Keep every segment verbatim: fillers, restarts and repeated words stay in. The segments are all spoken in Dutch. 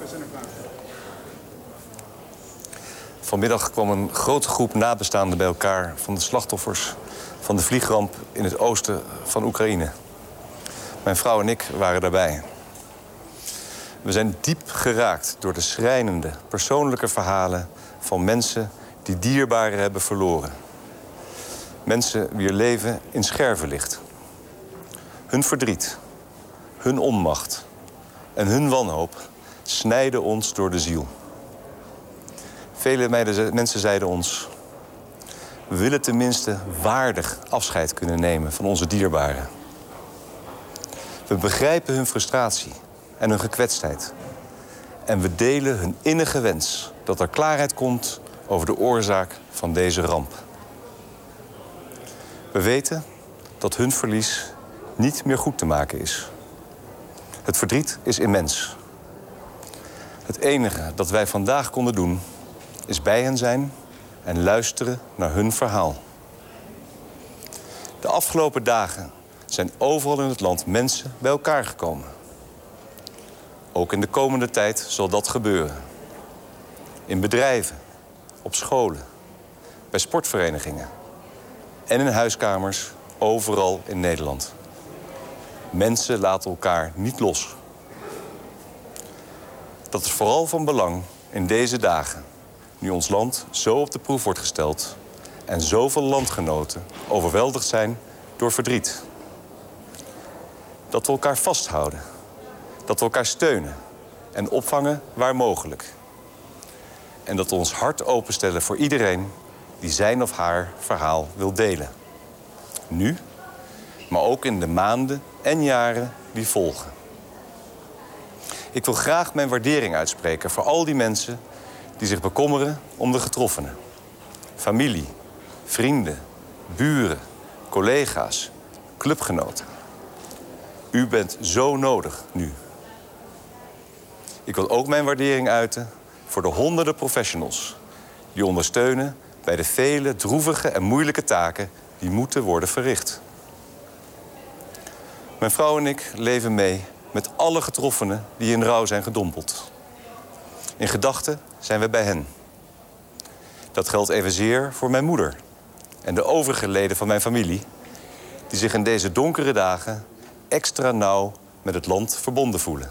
Vanmiddag kwam een grote groep nabestaanden bij elkaar van de slachtoffers van de vliegramp in het oosten van Oekraïne. Mijn vrouw en ik waren daarbij. We zijn diep geraakt door de schrijnende, persoonlijke verhalen van mensen die dierbaren hebben verloren. Mensen wier leven in scherven ligt. Hun verdriet, hun onmacht en hun wanhoop snijden ons door de ziel. Vele mensen zeiden ons: we willen tenminste waardig afscheid kunnen nemen van onze dierbaren. We begrijpen hun frustratie en hun gekwetstheid. En we delen hun innige wens dat er klaarheid komt over de oorzaak van deze ramp. We weten dat hun verlies niet meer goed te maken is. Het verdriet is immens. Het enige dat wij vandaag konden doen is bij hen zijn en luisteren naar hun verhaal. De afgelopen dagen zijn overal in het land mensen bij elkaar gekomen. Ook in de komende tijd zal dat gebeuren. In bedrijven, op scholen, bij sportverenigingen en in huiskamers overal in Nederland. Mensen laten elkaar niet los. Dat is vooral van belang in deze dagen, nu ons land zo op de proef wordt gesteld en zoveel landgenoten overweldigd zijn door verdriet. Dat we elkaar vasthouden, dat we elkaar steunen en opvangen waar mogelijk. En dat we ons hart openstellen voor iedereen die zijn of haar verhaal wil delen. Nu, maar ook in de maanden en jaren die volgen. Ik wil graag mijn waardering uitspreken voor al die mensen die zich bekommeren om de getroffenen. Familie, vrienden, buren, collega's, clubgenoten. U bent zo nodig nu. Ik wil ook mijn waardering uiten voor de honderden professionals die ondersteunen bij de vele droevige en moeilijke taken die moeten worden verricht. Mijn vrouw en ik leven mee met alle getroffenen die in rouw zijn gedompeld. In gedachten zijn we bij hen. Dat geldt evenzeer voor mijn moeder en de overige leden van mijn familie, die zich in deze donkere dagen extra nauw met het land verbonden voelen.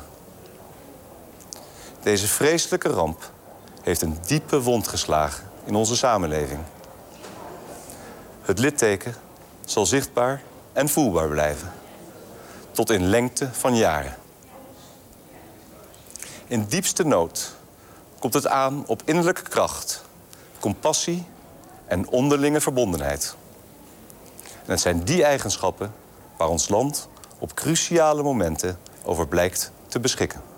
Deze vreselijke ramp heeft een diepe wond geslagen in onze samenleving. Het litteken zal zichtbaar en voelbaar blijven, tot in lengte van jaren. In diepste nood komt het aan op innerlijke kracht, compassie en onderlinge verbondenheid. En het zijn die eigenschappen waar ons land op cruciale momenten over blijkt te beschikken.